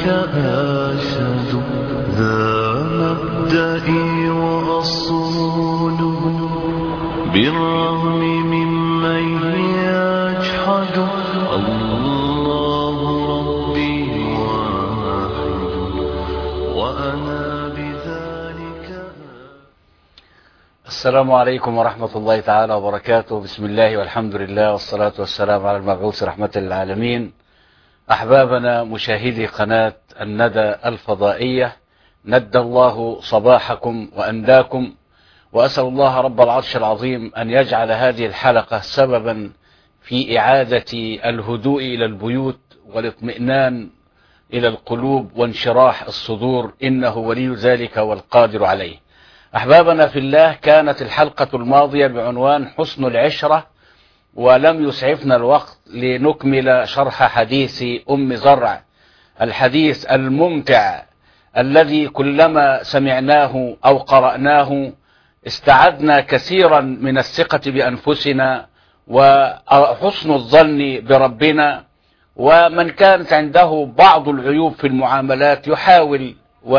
آشد ذا مبدئي وأصوله بالرغم ممن يجحد الله ربي واحد وأنا بذلك. السلام عليكم ورحمة الله تعالى وبركاته. بسم الله والحمد لله والصلاة والسلام على المبعوث رحمة للعالمين. أحبابنا مشاهدي قناة الندى الفضائية، ندى الله صباحكم وأنداكم، وأسأل الله رب العرش العظيم أن يجعل هذه الحلقة سببا في إعادة الهدوء إلى البيوت والاطمئنان إلى القلوب وانشراح الصدور، إنه ولي ذلك والقادر عليه. أحبابنا في الله، كانت الحلقة الماضية بعنوان حسن العشرة، ولم يسعفنا الوقت لنكمل شرح حديث أم زرع، الحديث الممتع الذي كلما سمعناه أو قرأناه استعدنا كثيرا من الثقة بأنفسنا وحسن الظن بربنا. ومن كانت عنده بعض العيوب في المعاملات يحاول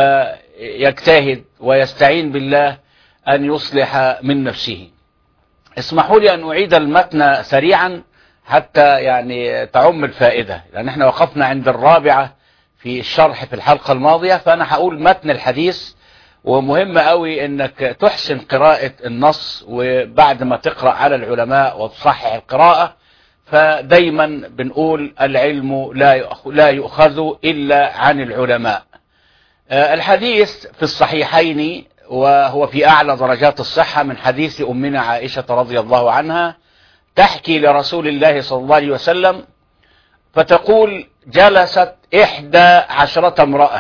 ويجتهد ويستعين بالله أن يصلح من نفسه. اسمحوا لي أن أعيد المتن سريعا حتى تعم الفائدة، لأن احنا وقفنا عند الرابعة في الشرح في الحلقة الماضية، فأنا هقول متن الحديث. ومهم قوي انك تحسن قراءة النص، وبعد ما تقرأ على العلماء وتصحح القراءة، فدايما بنقول العلم لا يؤخذ إلا عن العلماء. الحديث في الصحيحين، وهو في أعلى درجات الصحة، من حديث أمنا عائشة رضي الله عنها، تحكي لرسول الله صلى الله عليه وسلم فتقول: جلست 11 امرأة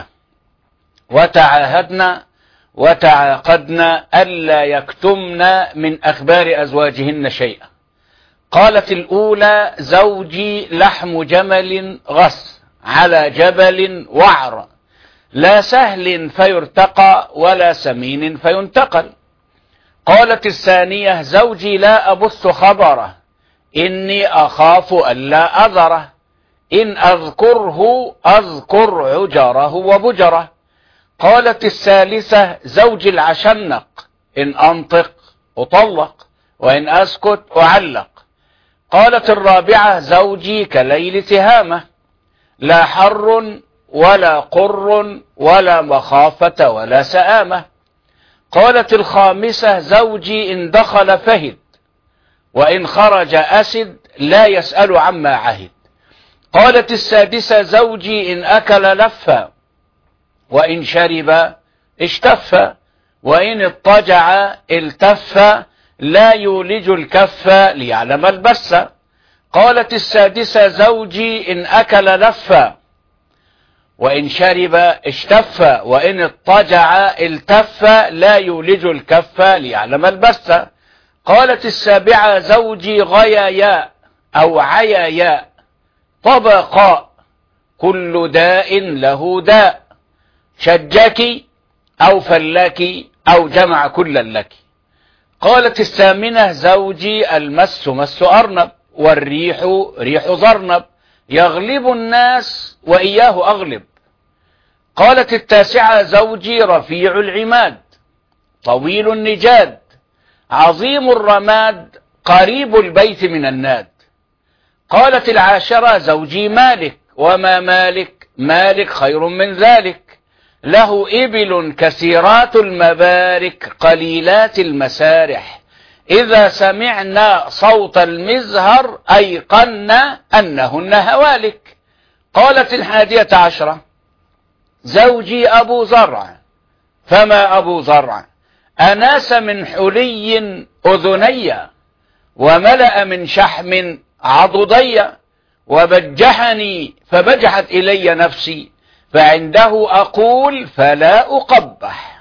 وتعاهدن وتعاقدن ألا يكتمن من أخبار أزواجهن شيئا. قالت الأولى: زوجي لحم جمل غث على جبل وعر، لا سهل فيرتقى ولا سمين فينتقل. قالت الثانية: زوجي لا أبث خبره، إني أخاف ألا أذره، إن أذكره أذكر عجره وبجره. قالت الثالثة: زوجي العشنق، إن أنطق أطلق، وإن أسكت أعلق. قالت الرابعة: زوجي كليل تهامة، لا حر ولا قر ولا مخافة ولا سآمة. قالت الخامسة: زوجي إن دخل فهد، وإن خرج أسد، لا يسأل عما عهد. قالت السادسة: زوجي إن أكل لف، وإن شرب اشتف، وإن اضطجع التف، لا يولج الكف ليعلم البس. قالت السادسة: زوجي إن أكل لف، وإن شرب اشتف، وإن اضطجع التف، لا يولج الكف ليعلم البس. قالت السابعة: زوجي غياياء أو عياياء، طبقاء، كل داء له داء، شجك أو فلك أو جمع كلا لك. قالت الثامنة: زوجي المس مس أرنب، والريح ريح ضرنب، يغلب الناس وإياه أغلب. قالت التاسعة: زوجي رفيع العماد، طويل النجاد، عظيم الرماد، قريب البيت من الناد. قالت العاشرة: زوجي مالك، وما مالك؟ مالك خير من ذلك، له إبل كثيرات المبارك قليلات المسارح، إذا سمعنا صوت المزهر أيقن أنهن هوالك. قالت الحادية عشرة: زوجي أبو زرع، فما أبو زرع؟ أناس من حلي أذني، وملأ من شحم عضدي، وبجحني فبجحت إلي نفسي، فعنده أقول فلا أقبح،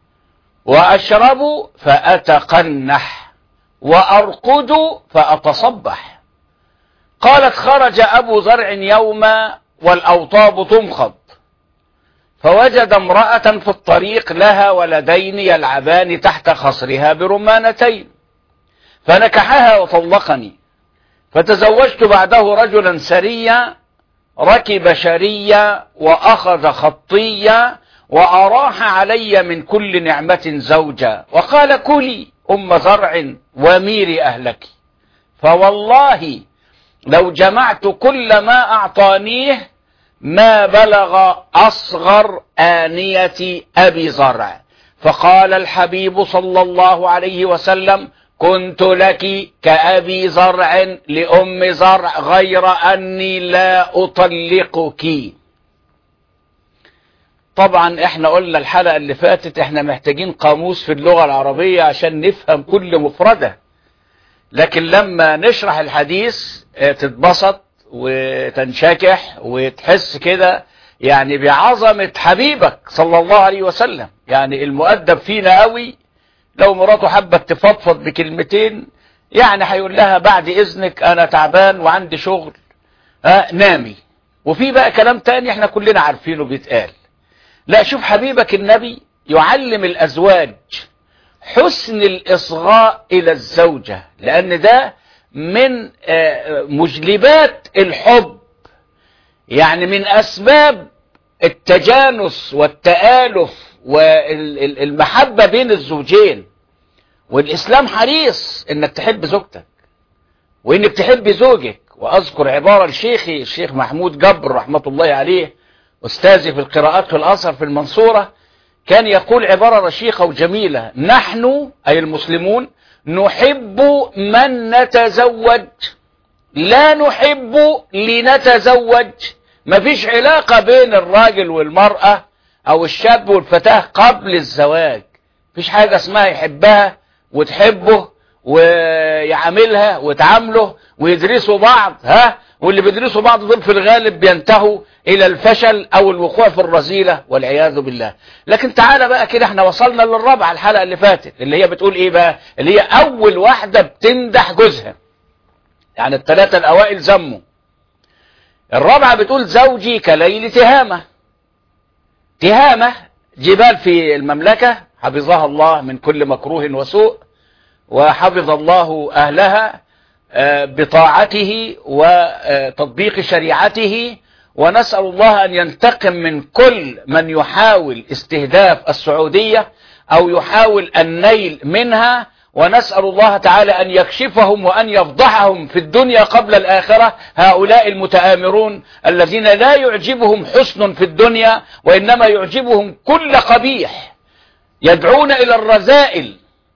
وأشرب فأتقنح، وأرقد فأتصبح. قالت: خرج أبو زرع يوما والأوطاب تمخض، فوجد امرأة في الطريق لها ولدين يلعبان تحت خصرها برمانتين، فنكحها وطلقني، فتزوجت بعده رجلا سريا ركب شرية وأخذ خطية وأراح علي من كل نعمة زوجا وقال كلي أم زرع وميري أهلك، فوالله لو جمعت كل ما أعطانيه ما بلغ أصغر آنية أبي زرع. فقال الحبيب صلى الله عليه وسلم كنت لك كأبي زرع لأم زرع غير أني لا أطلقك. طبعا احنا قلنا الحلقة اللي فاتت احنا محتاجين قاموس في اللغة العربية عشان نفهم كل مفردة، لكن لما نشرح الحديث تتبسط وتنشكح وتحس كده يعني بعظمة حبيبك صلى الله عليه وسلم. يعني المؤدب فينا قوي لو مراته حبت تفضفض بكلمتين يعني هيقول لها بعد اذنك انا تعبان وعندي شغل نامي، وفي بقى كلام تاني احنا كلنا عارفينه بيتقال. لا، شوف حبيبك النبي يعلم الازواج حسن الاصغاء الى الزوجة، لان ده من مجلبات الحب، يعني من اسباب التجانس والتآلف والمحبة بين الزوجين. والإسلام حريص إنك تحب زوجتك وإنك تحب زوجك. وأذكر عبارة لشيخي الشيخ محمود جبر رحمة الله عليه أستاذي في القراءات في الأزهر في المنصورة، كان يقول عبارة رشيقة وجميلة: نحن أي المسلمون نحب من نتزوج، لا نحب لنتزوج. مفيش علاقة بين الراجل والمرأة أو الشاب والفتاة قبل الزواج. مفيش حاجة اسمها يحبها وتحبه ويعاملها وتعامله ويدرسوا بعض، واللي بيدرسوا بعض دول في الغالب بينتهوا إلى الفشل أو الوقوع في الرذيلة والعياذ بالله. لكن تعالى بقى كده، احنا وصلنا للرابعة الحلقة اللي فاتت اللي هي بتقول إيه بقى؟ اللي هي أول واحدة بتمدح جوزها، يعني الثلاثة الأوائل ذموا. الرابعة بتقول زوجي كليل تهامة. تهامة جبال في المملكة حفظها الله من كل مكروه وسوء، وحفظ الله أهلها بطاعته وتطبيق شريعته، ونسأل الله أن ينتقم من كل من يحاول استهداف السعودية أو يحاول النيل منها، ونسأل الله تعالى أن يكشفهم وأن يفضحهم في الدنيا قبل الآخرة، هؤلاء المتآمرون الذين لا يعجبهم حسن في الدنيا وإنما يعجبهم كل قبيح، يدعون إلى الرذائل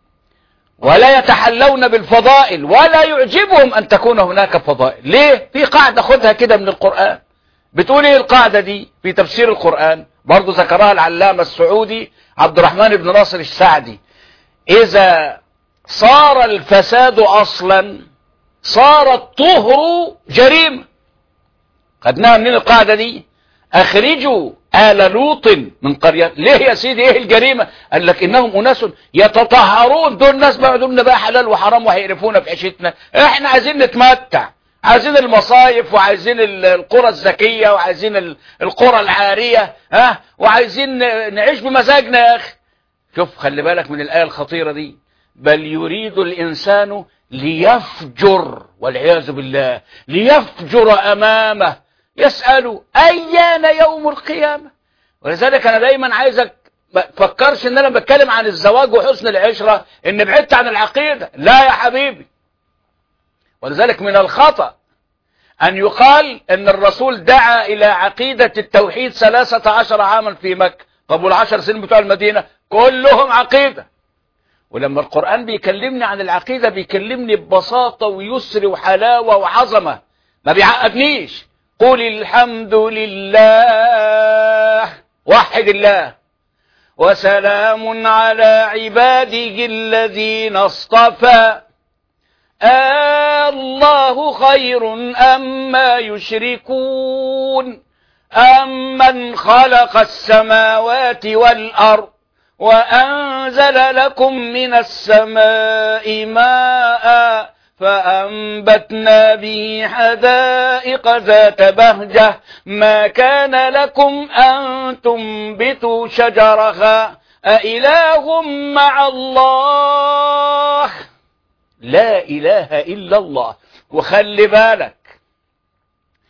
ولا يتحلون بالفضائل ولا يعجبهم أن تكون هناك فضائل. ليه؟ في قاعدة خدها كده من القرآن. بتقول ايه القاعدة دي في تفسير القرآن؟ برضو ذكرها العلامة السعودي عبد الرحمن بن ناصر السعدي: إذا صار الفساد أصلا صار الطهر جريمة. خدناها منين القاعدة دي؟ أخرجوا آل لوط من قرية. ليه يا سيدي ايه الجريمة؟ قال لك إنهم أناس يتطهرون. دول ناس بعدون بقى حلال وحرام وهيقرفونا في عيشتنا. احنا عايزين نتمتع، عايزين المصايف وعايزين القرى الذكية وعايزين القرى العارية، وعايزين نعيش بمزاجنا يا أخي. شوف خلي بالك من الآية الخطيرة دي: بل يريد الإنسان ليفجر، والعياذ بالله، ليفجر أمامه يسأل أيان يوم القيامة. ولذلك أنا دايما عايزك فكرش إن أنا بتكلم عن الزواج وحسن العشرة إن بعدت عن العقيدة. لا يا حبيبي. ولذلك من الخطأ أن يقال إن الرسول دعا إلى عقيدة التوحيد 13 عاما في مكة. طب وال10 سنين بتوع المدينة كلهم عقيدة. ولما القرآن بيكلمني عن العقيدة بيكلمني ببساطة ويسر وحلاوة وعظمة، ما بيعقدنيش. قل الحمد لله، وحد الله، وسلام على عباده الذين اصطفى، الله خير أما يشركون، أمن خلق السماوات والأرض وأنزل لكم من السماء ماء فأنبتنا به حدائق ذات بهجة ما كان لكم أن تنبتوا شجرها أإله مع الله؟ لا إله إلا الله. وخلي بالك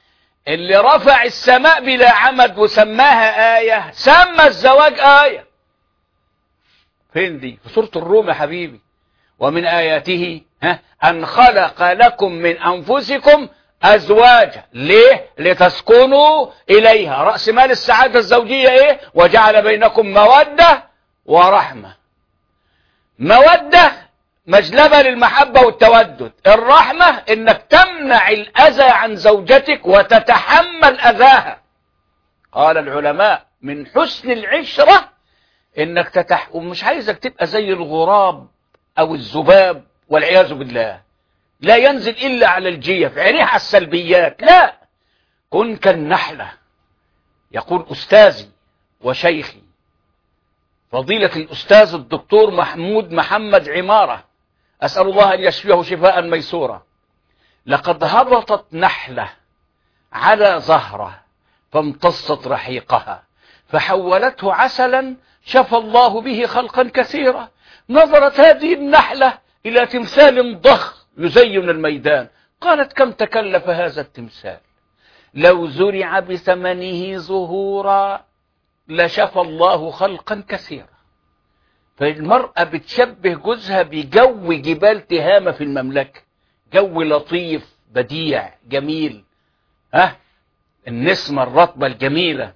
اللي رفع السماء بلا عمد وسماها آية سمى الزواج آية. فين دي؟ في سورة الروم يا حبيبي. ومن آياته أن خلق لكم من أنفسكم أزواجا. ليه؟ لتسكنوا إليها. رأس مال السعادة الزوجية إيه؟ وجعل بينكم مودة ورحمة. مودة مجلبة للمحبة والتودد. الرحمة إنك تمنع الأذى عن زوجتك وتتحمل أذاها. قال العلماء من حسن العشرة إنك ومش عايزك تبقى زي الغراب أو الذباب والعياذ بالله، لا ينزل إلا على الجيف عينيه على السلبيات. لا، كن كالنحلة. يقول أستاذي وشيخي فضيلة الأستاذ الدكتور محمود محمد عمارة، أسأل الله أن يشفيه شفاء ميسورا: لقد هبطت نحلة على زهرة فامتصت رحيقها فحولته عسلا شفى الله به خلقا كثيرا. نظرت هذه النحلة إلى تمثال ضخم يزين الميدان، قالت: كم تكلف هذا التمثال؟ لو زرع بثمنه زهورا لشفى الله خلقا كثيرا. فالمرأة بتشبه جوزها بجو جبال تهامة في المملكة، جو لطيف بديع جميل، النسمة الرطبة الجميلة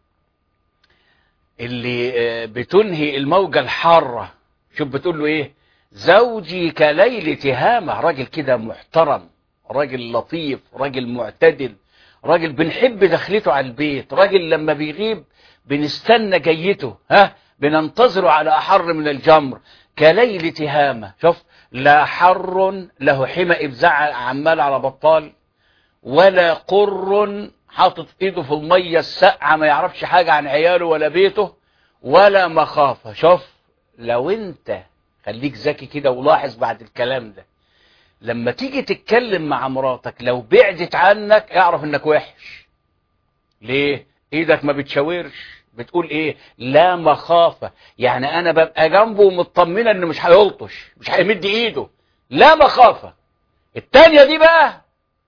اللي بتنهي الموجة الحارة. شوف بتقول له ايه؟ زوجي كليل تهامة. راجل كده محترم، راجل لطيف، راجل معتدل، راجل بنحب دخلته على البيت، راجل لما بيغيب بنستنى جيته، بننتظره على أحر من الجمر. كليل تهامة. شوف، لا حر له حمى إبزاع عمال على بطال، ولا قر حاطط ايده في المية الساقعة ما يعرفش حاجة عن عياله ولا بيته، ولا مخافة. شوف، لو انت خليك ذكي كده ولاحظ بعد الكلام ده، لما تيجي تتكلم مع مراتك لو بعدت عنك اعرف انك وحش. ليه؟ ايدك ما بتشاورش، بتقول ايه؟ لا مخافة. يعني انا ببقى جنبه ومطمنة انه مش هيلطش، مش هيمد ايده. لا مخافة. التانية دي بقى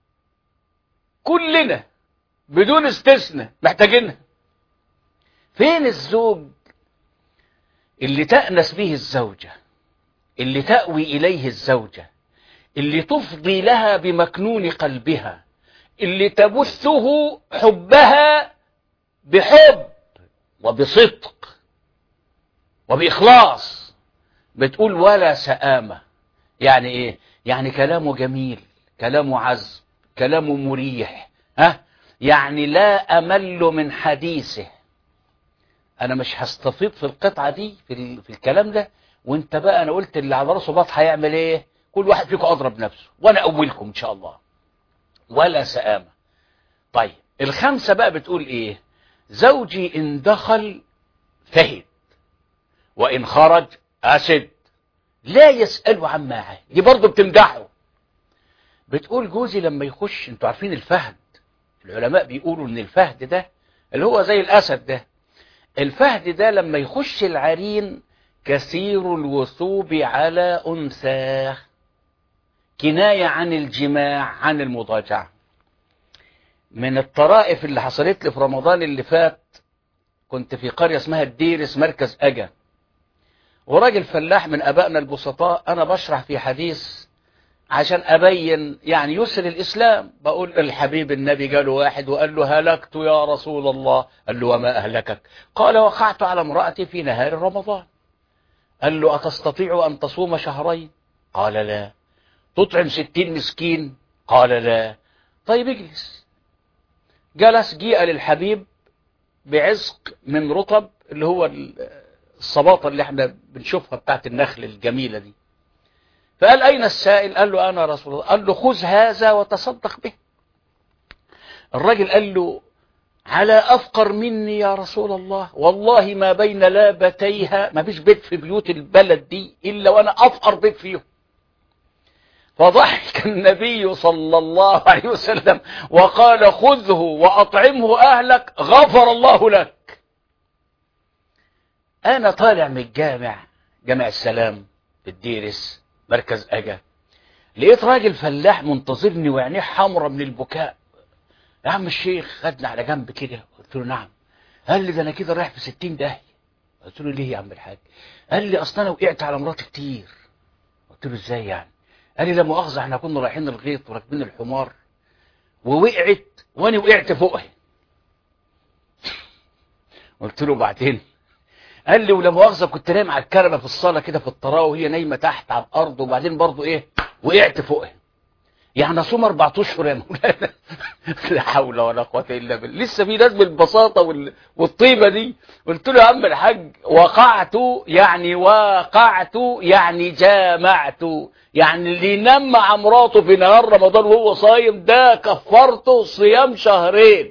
كلنا بدون استثناء محتاجينها. فين الزوج اللي تأنس به الزوجة، اللي تأوي إليه الزوجة، اللي تفضي لها بمكنون قلبها، اللي تبثه حبها بحب وبصدق وبإخلاص؟ بتقول ولا سآمة. يعني إيه؟ يعني كلامه جميل، كلامه عذب، كلامه مريح، يعني لا أمل من حديثه. أنا مش هستفيض في القطعة دي في الكلام ده، وانت بقى أنا قلت اللي على راسه بط هيعمل إيه؟ كل واحد فيكم أضرب نفسه، وأنا أولكم إن شاء الله. ولا سآمة. طيب الخمسة بقى بتقول إيه؟ زوجي إن دخل فهد وإن خرج أسد، لا يسأله عما عاد. دي برضه بتمدحه. بتقول جوزي لما يخش، انتوا عارفين الفهد، العلماء بيقولوا ان الفهد ده اللي هو زي الاسد ده، الفهد ده لما يخش العرين كثير الوثوب على انثاه، كناية عن الجماع، عن المضاجعة. من الطرائف اللي حصلت لي في رمضان اللي فات، كنت في قرية اسمها الديرس مركز أجا، وراجل فلاح من أبائنا البسطاء، أنا بشرح في حديث عشان أبين يعني يسر الإسلام، بقول الحبيب النبي قال واحد وقال له: هلكت يا رسول الله. قال له: وما أهلكك؟ قال: وقعت على امرأتي في نهار رمضان. قال له: أتستطيع أن تصوم شهرين؟ قال: لا. تطعم 60 مسكين؟ قال: لا. طيب اجلس. جلس، جيء للحبيب بعزق من رطب، اللي هو الصباطة اللي احنا بنشوفها بتاعت النخل الجميلة دي. فقال: أين السائل؟ قال له: أنا رسول الله. قال له: خذ هذا وتصدق به. الراجل قال له: على أفقر مني يا رسول الله، والله ما بين لابتيها، ما فيش بيت في بيوت البلد دي إلا وأنا أفقر بيت فيهم. فضحك النبي صلى الله عليه وسلم وقال: خذه وأطعمه أهلك غفر الله لك. أنا طالع من جامع السلام في الديرس مركز أجا، لقيت راجل فلاح منتظرني وعينيه حمرة من البكاء، يا عم الشيخ خدنا على جنب كده. قلت له نعم. قال لي ده انا كده رايح في 60 داهيه. قلت له ليه يا عم الحاج؟ قال لي اصل انا وقعت على مراتي كتير. قلت له ازاي يعني؟ قال لي لا مؤاخذه احنا كنا رايحين الغيط وراكبين الحمار ووقعت وانا وقعت فوقها. قلت له بعدين؟ قال لي ولا مؤاخذه كنت نايم على الكنبه في الصاله كده في الطراوه وهي نايمه تحت على الارض وبعدين برضه ايه وقعت فوقها. يعني اصوم 4 اشهر يا مولانا؟ لا حول ولا قوه الا بالله. لسه في ناس بالبساطه والطيبه دي. قلت له يا عم الحاج وقعت يعني جامعت، يعني اللي ينام مع مراته في نهار رمضان وهو صايم ده كفرته صيام 2 شهر.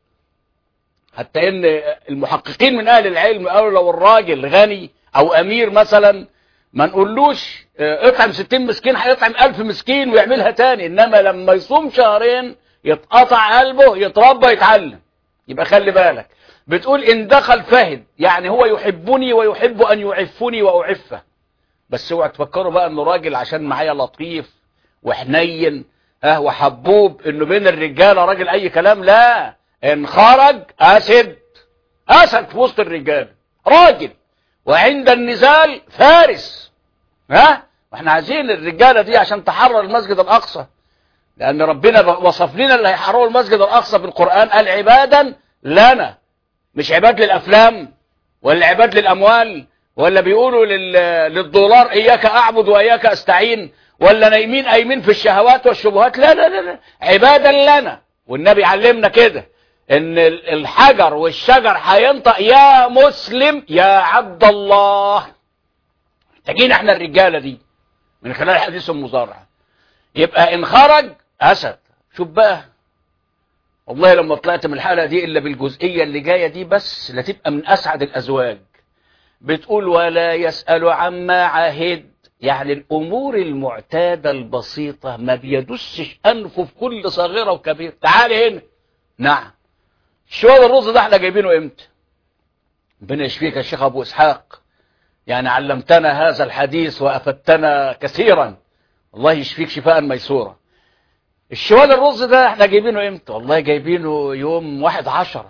حتى ان المحققين من اهل العلم قالوا لو الراجل غني او امير مثلا ما نقولوش اطعم 60 مسكين، هيطعم 1000 مسكين ويعملها تاني. انما لما يصوم 2 شهر يتقطع قلبه، يتربى، يتعلم. يبقى خلي بالك. بتقول ان دخل فهد، يعني هو يحبني ويحب ان يعفني واعفه. بس اوعى تفكروا بقى انه راجل عشان معايا لطيف وحنين وحبوب انه بين الرجاله راجل اي كلام. لا، ان خرج اسد في وسط الرجال، راجل، وعند النزال فارس. واحنا عايزين الرجاله دي عشان تحرر المسجد الاقصى، لان ربنا وصف لنا اللي هيحرروا المسجد الاقصى في القران قال عبادا لنا، مش عباد للافلام ولا عباد للاموال ولا بيقولوا للدولار اياك اعبد واياك استعين، ولا نايمين قايمين في الشهوات والشبهات. لا لا لا لا، عبادا لنا. والنبي علمنا كده ان الحجر والشجر هينطق يا مسلم يا عبد الله. محتاجين احنا الرجاله دي من خلال حديث المزارع. يبقى ان خرج اسد. شوف بقى، والله لما طلعت من الحلقه دي الا بالجزئيه اللي جايه دي بس لا تبقى من اسعد الازواج. بتقول ولا يسأل عما عهد، يعني الامور المعتاده البسيطه ما بيدسش انفه في كل صغيره وكبيره. تعالي هنا. نعم. شويه الرز ده احنا جايبينه امتى؟ ربنا يشفيك يا شيخ ابو اسحاق، يعني علمتنا هذا الحديث وافدتنا كثيرا، الله يشفيك شفاء ميسورا. الشوال الرز ده احنا جايبينه امتى؟ والله جايبينه يوم 11.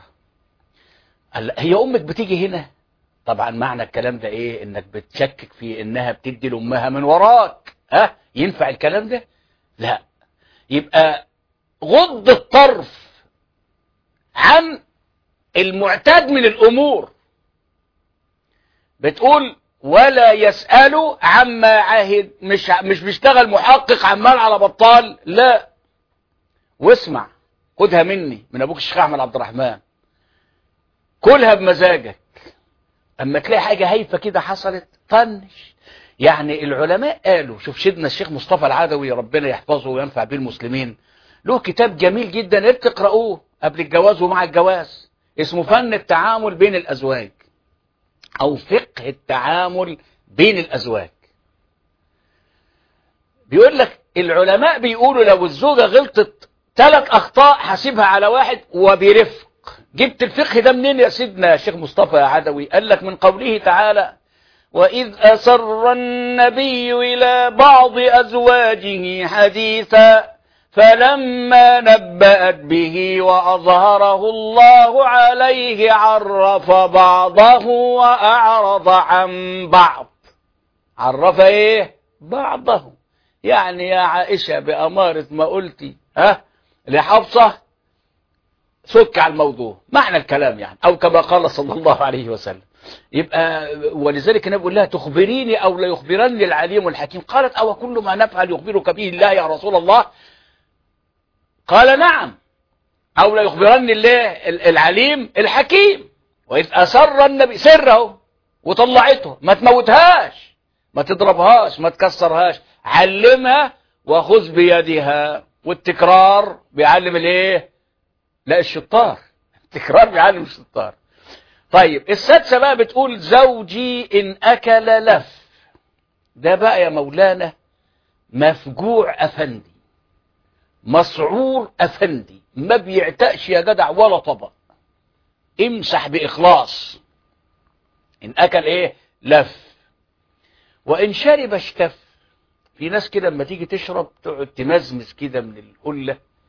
هي امك بتيجي هنا؟ طبعا معنى الكلام ده ايه؟ انك بتشكك في انها بتدي لامها من وراك. ينفع الكلام ده؟ لا. يبقى غض الطرف عن المعتاد من الامور. بتقول ولا يسأل عما عهد، مش بيشتغل محقق عمال على بطال. لا. واسمع، خدها مني من ابوك الشيخ احمد عبد الرحمن، كلها بمزاجك. اما تلاقي حاجه هايفه كده حصلت طنش. يعني العلماء قالوا، شوف سيدنا الشيخ مصطفى العدوي ربنا يحفظه وينفع به المسلمين، له كتاب جميل جدا تقرأوه قبل الجواز ومع الجواز، اسمه فن التعامل بين الازواج او فقه التعامل بين الازواج. بيقول لك العلماء بيقولوا لو الزوجه غلطت 3 اخطاء حاسبها على 1 وبرفق. جبت الفقه ده منين يا سيدنا الشيخ مصطفى عدوي؟ قال لك من قوله تعالى وإذ أسر النبي إلى بعض أزواجه حديثا فلما نبأت به وأظهره الله عليه عرف بعضه وأعرض عن بعض. عرف ايه؟ بعضه. يعني يا عائشة بأمارة ما قلتي لحفصة سك على الموضوع، معنى الكلام يعني، او كما قال صلى الله عليه وسلم. يبقى ولذلك النبي يقول لها تخبريني او لا يخبرني العليم الحكيم. قالت او كل ما نفعل يخبرك به الله يا رسول الله؟ قال نعم، او لا يخبرني الله العليم الحكيم. واذ اسر النبي سره وطلعته، ما تموتهاش، ما تضربهاش، ما تكسرهاش، علمها وخذ بيدها. والتكرار بيعلم الايه؟ لا الشطار، التكرار بيعلم الشطار. طيب السادسة بقى بتقول زوجي إن أكل لف. ده بقى يا مولانا مفجوع أفندي، مسعور أفندي، ما بيعتقش يا جدع ولا طبق. امسح بإخلاص. إن أكل إيه؟ لف. وإن شرب اشتف. في ناس كده لما تيجي تشرب تقعد تمزمز كده من القلة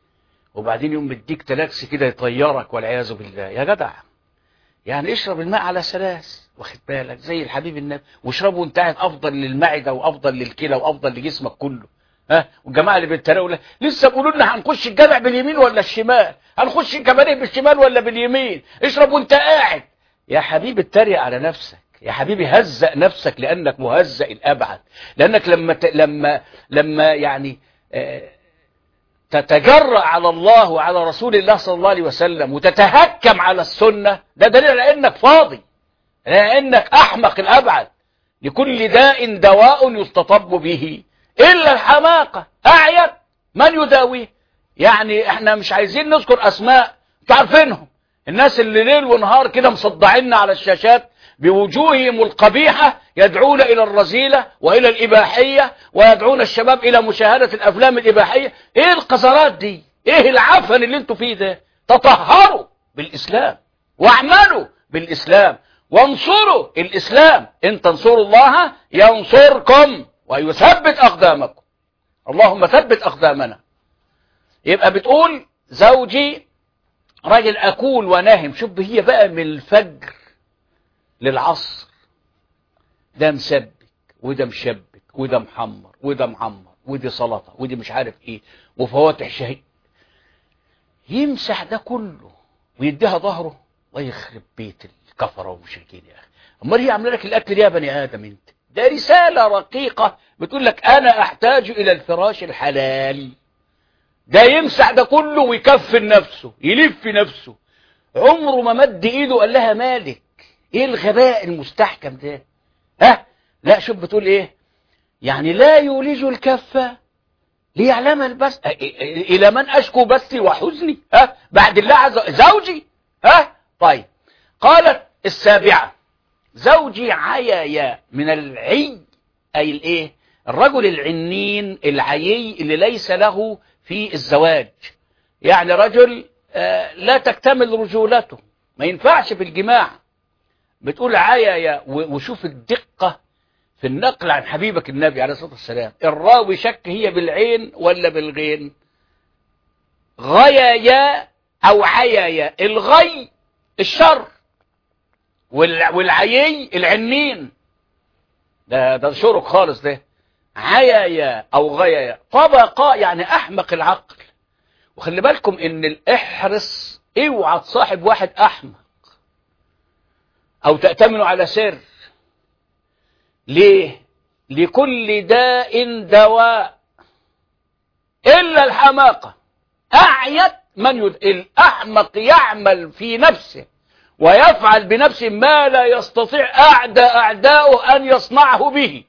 وبعدين يوم مديك تلاكس كده يطيرك والعياذ بالله. يا جدع يعني اشرب الماء على سلاس، واخد بالك، زي الحبيب النبي، واشربه وانت قاعد، افضل للمعده وافضل للكلى وافضل لجسمك كله. ها، والجماعه اللي بيتريقوا لسه بيقولوا لنا هنخش الجامع باليمين ولا الشمال، هنخش الكباريه بالشمال ولا باليمين، اشرب وانت قاعد. يا حبيبي اتريق على نفسك، يا حبيبي هزق نفسك، لانك مهزق الابعد. لانك لما يعني تتجرأ على الله وعلى رسول الله صلى الله عليه وسلم وتتهكم على السنة، ده دليل على انك فاضي، لانك احمق الابعد. لكل داء دواء يستطب به الا الحماقة. اعيت من يداويه. يعني احنا مش عايزين نذكر اسماء، انتوا عارفينهم، الناس اللي ليل ونهار كده مصدعيننا على الشاشات بوجوههم القبيحة، يدعون إلى الرذيلة وإلى الإباحية، ويدعون الشباب إلى مشاهدة الأفلام الإباحية. إيه القذرات دي؟ إيه العفن اللي انتوا فيه ده؟ تطهروا بالإسلام، واعملوا بالإسلام، وانصروا الإسلام. إن تنصروا الله ينصركم ويثبت أقدامكم. اللهم ثبت أقدامنا. يبقى بتقول زوجي راجل أكول وناهم. شوف هي بقى من الفجر للعصر، ده مسبك وده مشبك وده محمر وده معمر ودي سلطه ودي مش عارف ايه وفواتح شهي، يمسح ده كله ويديها ظهره. الله يخرب بيت الكفره والمشركين يا اخي. امال هي عامله لك الاكل يا بني ادم انت؟ ده رساله رقيقه بتقول لك انا احتاج الى الفراش الحلال. ده يمسح ده كله ويكفن نفسه، يلف نفسه، عمره ما مد ايده قال لها مالك. ايه الغباء المستحكم ده؟ ها، لا شوف بتقول ايه، يعني لا يولج الكفة ليعلم البس. الى من اشكو بثي وحزني؟ ها، بعد الله عز وجل زوجي. ها، طيب. قالت السابعة زوجي عيايا من العي، اي الايه، الرجل العنين العيي اللي ليس له في الزواج، يعني رجل لا تكتمل رجولته، ما ينفعش في الجماع. بتقول عيايا، وشوف الدقة في النقل عن حبيبك النبي عليه الصلاة والسلام. الراوي شك هي بالعين ولا بالغين. غيايا أو عيايا، الغي الشر والعيي العنين. ده شرك خالص ده. عيايا أو غيايا طبقة، يعني أحمق العقل. وخلي بالكم إن احرص اوعى تصاحب واحد أحمق أو تأتمنوا على سر. ليه؟ لكل داء دواء إلا الحماقة. أعيت من الأحمق يعمل في نفسه ويفعل بنفسه ما لا يستطيع أعداؤه أن يصنعه به.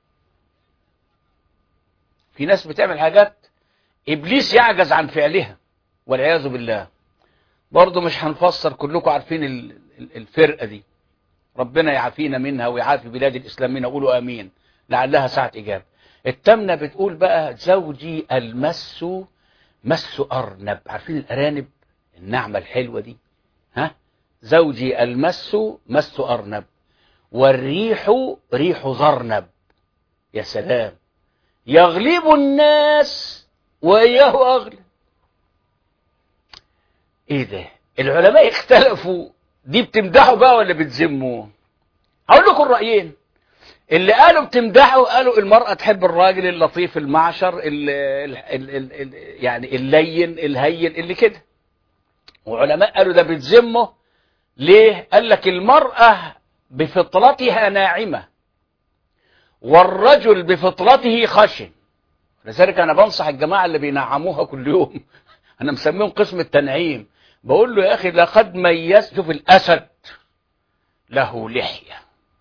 في ناس بتعمل حاجات إبليس يعجز عن فعلها والعياذ بالله. برضو مش هنفسر، كلكم عارفين الفرقة دي، ربنا يعافينا منها ويعافي بلاد الإسلام منها. قولوا آمين لعلها ساعة إجابة. التامنة بتقول بقى زوجي المس مس أرنب. عارفين الأرانب النعمة الحلوة دي؟ ها، زوجي المس مس أرنب والريح ريح زرنب. يا سلام، يغلب الناس وإياه أغلب. إيه ده؟ العلماء اختلفوا، دي بتمدحوا بقى ولا بتذموا؟ هقول لكم الرأيين. اللي قالوا بتمدحوا قالوا المرأة تحب الراجل اللطيف المعشر يعني اللين الهين اللي كده. وعلماء قالوا ده بتذمه. ليه؟ قال لك المرأة بفطرتها ناعمة والرجل بفطرته خشن. لذلك أنا بنصح الجماعة اللي بينعموها كل يوم، أنا مسميهم قسم التنعيم، بقول له يا أخي لقد ميزت. شوف الأسد له لحية،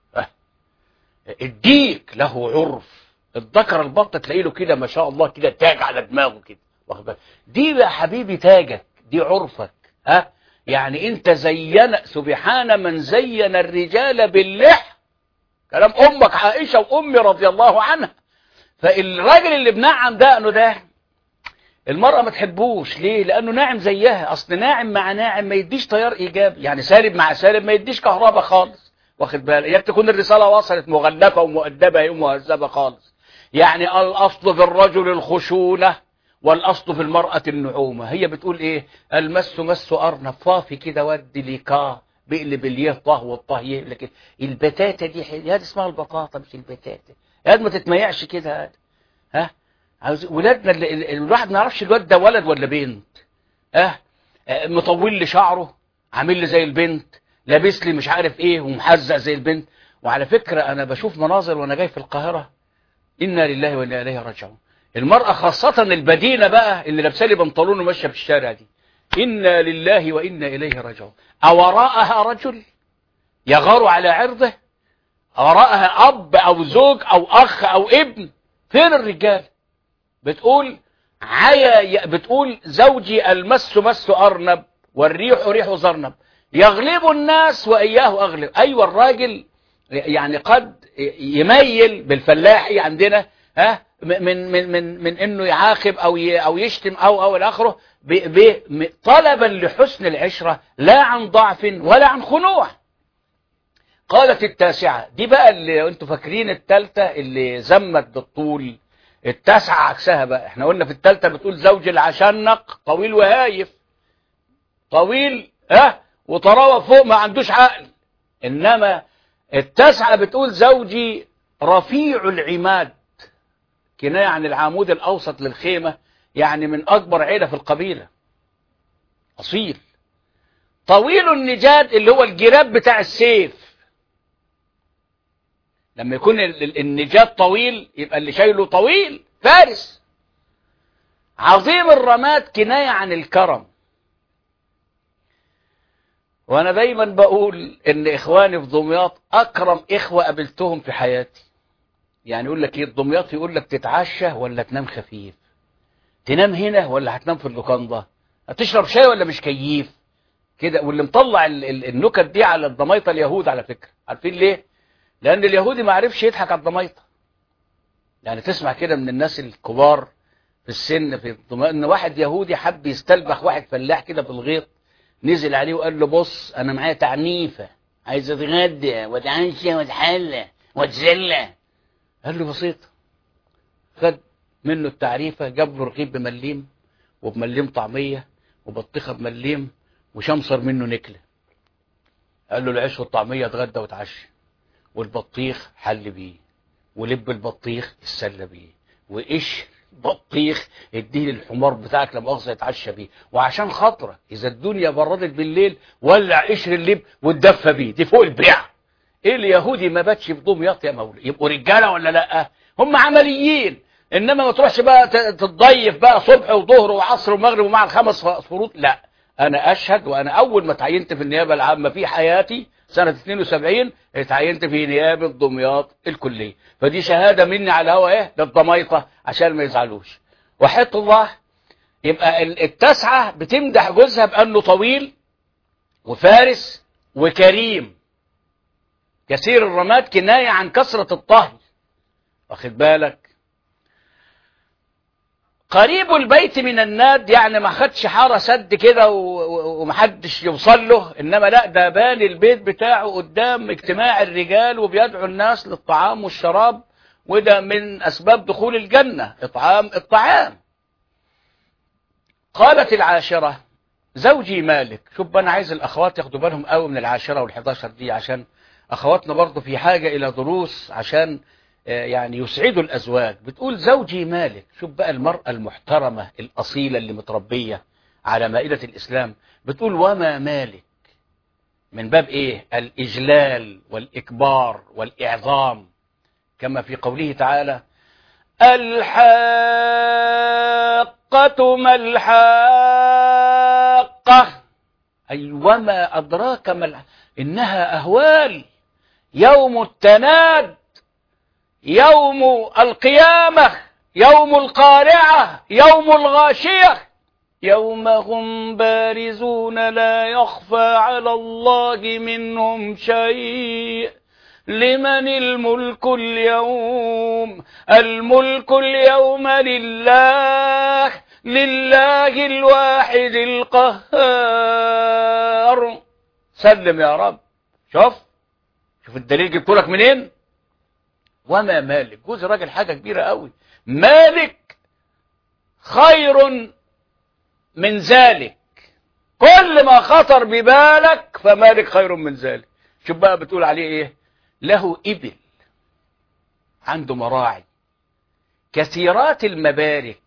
الديك له عرف، الذكر البط تلاقي له كده ما شاء الله كده تاج على دماغه كده، واخد بالك؟ دي يا حبيبي تاجك، دي عرفك. ها، يعني انت سبحان من زين الرجال باللحى. كلام امك عائشة وامي رضي الله عنها. فالراجل اللي بنعم دقنه ده المرأة ما تحبوش. ليه؟ لأنه ناعم زيها. أصل ناعم مع ناعم ما يديش تيار إيجابي، يعني سالب مع سالب ما يديش كهرباء خالص، واخد بالك؟ يا تكون الرسالة وصلت مغلفة ومؤدبة ومهذبة خالص. يعني الأصل في الرجل الخشونة والأصل في المرأة النعومة. هي بتقول إيه؟ المس مس أرنب فافي كده ودي ليكا بيقلب اليه طه والطه يه. لكن البتاتة دي هذه اسمها البطاطا مش البتاتة. هذا ما تتميعش كده. ها عاوز ولادنا الواحد ما يعرفش الواد ده ولد ولا بنت. مطول لي شعره، عامل لي زي البنت، لابس لي مش عارف ايه ومحزق زي البنت. وعلى فكرة انا بشوف مناظر وانا جاي في القاهرة، انا لله وانا اليه راجعون. المرأة خاصة البدينة بقى اللي لابسه لي بنطلون وماشيه في الشارع دي، انا لله وانا اليه راجعون. اوراءها رجل يغار على عرضه؟ وراءها اب او زوج او اخ او ابن؟ فين الرجال؟ بتقول زوجي المس مس أرنب والريح ريح زرنب يغلب الناس وإياه أغلب. أيوة الراجل يعني قد يميل بالفلاحي عندنا من إنه يعاقب أو يشتم أو إلى آخره طلبا لحسن العشرة لا عن ضعف ولا عن خنوع. قالت التاسعة دي بقى اللي انتوا فاكرين التالتة اللي زمت بالطول، التاسعة عكسها بقى. احنا قلنا في التالتة بتقول زوج العشنق طويل وهايف، طويل وطراوة فوق ما عندوش عقل. انما التاسعة بتقول زوجي رفيع العماد، كناية عن العمود الاوسط للخيمة، يعني من اكبر عيلة في القبيلة، اصيل. طويل النجاد اللي هو الجراب بتاع السيف. لما يكون النجاد طويل يبقى اللي شايله طويل، فارس. عظيم الرماد كناية عن الكرم. وانا دايما بقول ان اخواني في دمياط اكرم اخوة قابلتهم في حياتي. يعني يقول لك ايه الدمياط؟ يقول لك تتعشى ولا تنام خفيف، تنام هنا ولا هتنام في اللوكاندا، هتشرب شاي ولا مش كيف كده. واللي مطلع النكت دي على الضميطة اليهود على فكرة. عارفين ليه؟ لأن اليهودي ما عرفش يضحك على الضميطة. يعني تسمع كده من الناس الكبار في السن في ان واحد يهودي حب يستلبخ واحد فلاح كده بالغيط، نزل عليه وقال له بص انا معايا تعنيفة، عايز اتغدى واتعشى واتحلى واتسلى. قال له بسيطة. خد منه التعريفة، جاب له رغيف بمليم وبمليم طعمية وبطيخة بمليم وشمصر منه نكلة. قال له العيش والطعمية اتغدى واتعشى، والبطيخ حل بيه، ولب البطيخ اتسلى بيه، وقش بطيخ اديه للحمار بتاعك لما مؤاخذة يتعشى بيه. وعشان خاطرك اذا الدنيا بردت بالليل ولع قشر اللب واتدفى بيه، دي فوق البيع. ايه اليهودي ما باتش في دمياط يا مولى؟ يبقوا رجاله ولا لا؟ هم عمليين. انما ما تروحش بقى تتضيف بقى صبح وظهر وعصر ومغرب ومع الخمس فروض. لا، انا اشهد وانا اول ما تعينت في النيابه العامه في حياتي سنة 72 اتعينت في نيابة دمياط الكلية. فدي شهادة مني على هوا للضميطة عشان ما يزعلوش. وحياة الله يبقى التاسعة بتمدح جوزها بأنه طويل وفارس وكريم. كثير الرماد كناية عن كثرة الطهي، واخد بالك. قريب البيت من الناد، يعني ما خدش حارة سد كده ومحدش يوصل له، انما لا ده بان البيت بتاعه قدام اجتماع الرجال وبيدعو الناس للطعام والشراب، وده من اسباب دخول الجنة، اطعام الطعام. قالت العاشرة زوجي مالك. شوف انا عايز الاخوات ياخدوا بالهم قوي من العاشرة وال11 دي، عشان اخواتنا برضو في حاجة الى دروس عشان يعني يسعدوا الأزواج. بتقول زوجي مالك. شوف بقى المرأة المحترمة الأصيلة اللي متربية على مائدة الإسلام بتقول وما مالك، من باب إيه؟ الإجلال والإكبار والإعظام، كما في قوله تعالى الحاقة ما الحاقة. أي وما أدراك ما إنها أهوال، يوم التناد، يوم القيامة، يوم القارعة، يوم الغاشية، يوم هم بارزون لا يخفى على الله منهم شيء. لمن الملك اليوم؟ الملك اليوم لله، لله الواحد القهار. سلم يا رب. شوف الدليل جبته لك منين؟ وما مالك. جوز راجل حاجة كبيرة قوي. مالك خير من ذلك. كل ما خطر ببالك فمالك خير من ذلك. شوف بقى بتقول عليه ايه؟ له إبل، عنده مراعي كثيرات المبارك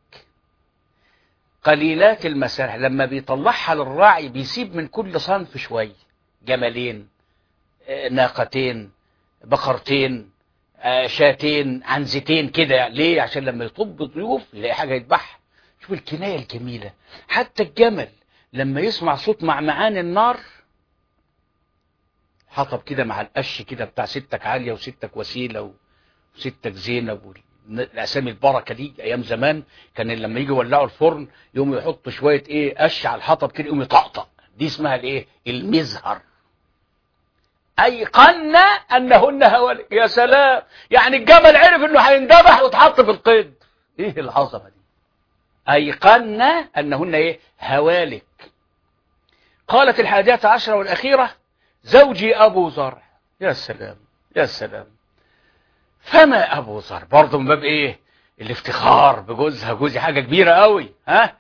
قليلات المسارح. لما بيطلعها للراعي بيسيب من كل صنف شوية، جملين، ناقتين، بقرتين، شاتين، عنزتين كده. ليه؟ عشان لما يطب ضيوف يلاقي حاجة يذبحها. شوف الكناية الجميلة. حتى الجمل لما يسمع صوت معمعان النار، حطب كده مع القش كده بتاع ستك عالية وستك وسيلة وستك زينب الاسامي البركه دي، ايام زمان كان لما يجي يولعوا الفرن يقوم يحط شويه ايه قش على الحطب كده يقوم يطقطق. دي اسمها الايه؟ المزهر. ايقنا انهن هوالك. يا سلام، يعني الجمل عرف انه هيندبح واتحط في القيد. ايه العظمه دي؟ ايقنا انهن ايه؟ هوالك. قالت 11 والاخيره: زوجي ابو زرع. يا سلام يا سلام. فما ابو زر، برضه من باب ايه؟ الافتخار بجوزها. جوزي حاجه كبيره قوي.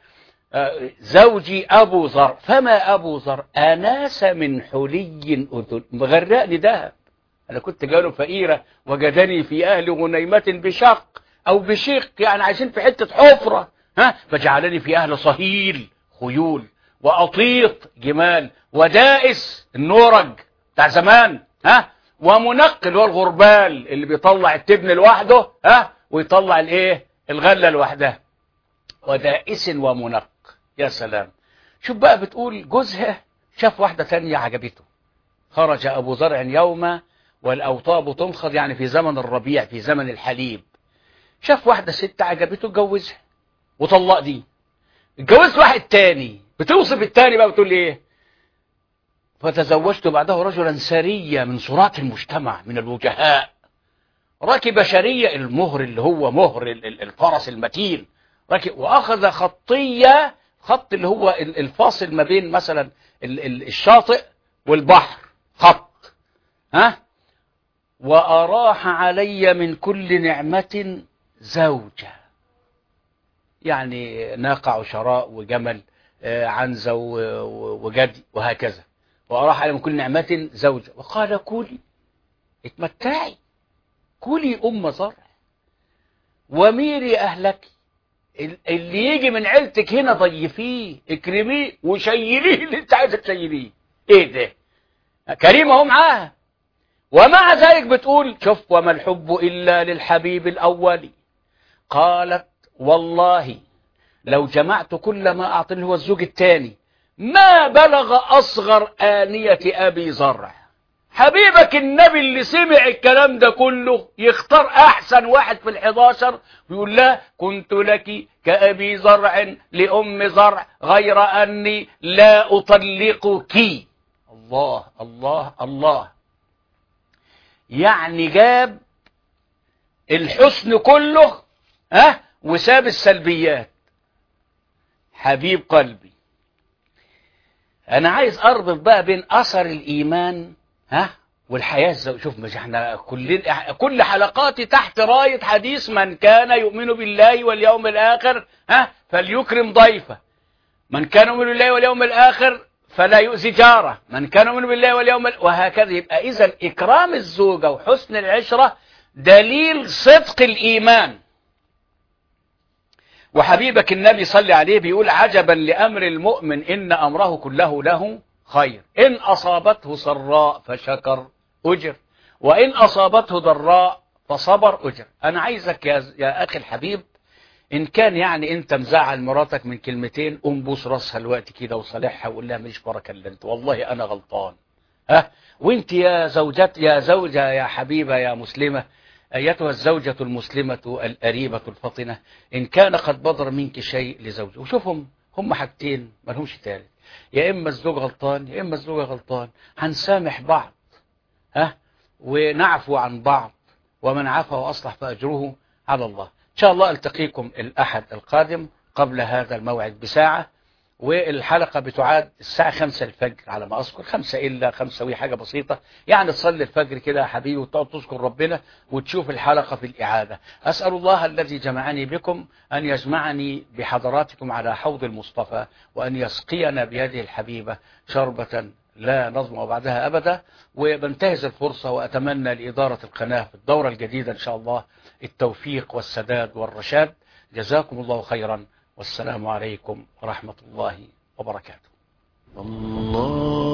زوجي ابو زر. فما ابو زر اناس من حلي اذن. مغرقني ذهب. انا كنت جاله فقيره وجدني في اهل غنيمه بشق او بشق، يعني عايشين في حته حفره. فجعلني في اهل صهيل خيول، واطيط جمال، ودائس النورج بتاع زمان، ومنقل هو الغربال اللي بيطلع التبن لوحده ويطلع الايه؟ الغله لوحدها. ودائس ومنق. يا سلام. شوف بقى بتقول جوزها شاف واحده ثانيه عجبته. خرج ابو زرع يوما والاوطاب تنخض، يعني في زمن الربيع في زمن الحليب. شاف واحده ست عجبته اتجوزها وطلق دي. اتجوزت واحد تاني. بتوصف التاني بقى بتقول ايه؟ فتزوجت بعده رجلا سريا من صراط المجتمع من الوجهاء، ركب شرية المهر اللي هو مهر الفرس المتين، ركب وأخذ خطية، خط اللي هو الفاصل ما بين مثلا الشاطئ والبحر، خط. وأراح علي من كل نعمة زوجة، يعني ناقة وشراء وجمل، عنزة وجدي وهكذا. وأراح علي من كل نعمة زوجة. وقال: كلي، اتمتعي، كلي أم زرع، وميري أهلك. اللي يجي من عيلتك هنا ضيفيه، اكرميه وشيليه اللي انت عايزه تشيليه. ايه ده؟ كريمه اهو معاها. ومع ذلك بتقول شوف: وما الحب إلا للحبيب الأول. قالت: والله لو جمعت كل ما أعطي اللي هو الزوج الثاني ما بلغ أصغر آنية أبي زرع. حبيبك النبي اللي سمع الكلام ده كله يختار أحسن واحد في 11 ويقول له: كنت لك كأبي زرع لأم زرع غير أني لا أطلقك. الله الله الله. يعني جاب الحسن كله وساب السلبيات. حبيب قلبي، أنا عايز أربط بقى بين أثر الإيمان والحياة الزوجية. شوف، مش احنا كل حلقاتي تحت راية حديث: من كان يؤمن بالله واليوم الآخر فليكرم ضيفه، من كان يؤمن بالله واليوم الآخر فلا يؤذي جاره، من كان يؤمن بالله واليوم وهكذا. يبقى إذن إكرام الزوجة وحسن العشرة دليل صدق الإيمان. وحبيبك النبي صلى عليه بيقول: عجبا لأمر المؤمن إن أمره كله له خير، إن أصابته سراء فشكر أجر، وإن أصابته ضراء فصبر أجر. أنا عايزك يا أخي الحبيب، إن كان يعني أنت مزعل مراتك من كلمتين، قوم بوس راسها الوقت كده وصالحها وقول لها: ماليش بركة إلا أنت، والله أنا غلطان. وأنت يا زوجات، يا زوجة، يا حبيبة، يا مسلمة، أيتها الزوجة المسلمة القريبة الفطنة، إن كان قد بدر منك شيء لزوجه. وشوفهم هم حاجتين ما لهمش ثالث: يا إما الزوج غلطان يا إما الزوجة غلطان. هنسامح بعض ونعفو عن بعض، ومن عفا وأصلح فأجره على الله. إن شاء الله ألتقيكم الأحد القادم قبل هذا الموعد بساعة، والحلقة بتعاد الساعة 5 الفجر على ما أذكر، 5 إلا 5 وهي حاجة بسيطة، يعني تصلي الفجر كده يا حبيبي وتقعد تذكر ربنا وتشوف الحلقة في الإعادة. أسأل الله الذي جمعني بكم أن يجمعني بحضراتكم على حوض المصطفى، وأن يسقينا بهذه الحبيبة شربة لا نظمأ بعدها أبدا. وبنتهز الفرصة وأتمنى لإدارة القناة في الدورة الجديدة إن شاء الله التوفيق والسداد والرشاد. جزاكم الله خيرا، والسلام عليكم ورحمة الله وبركاته. الله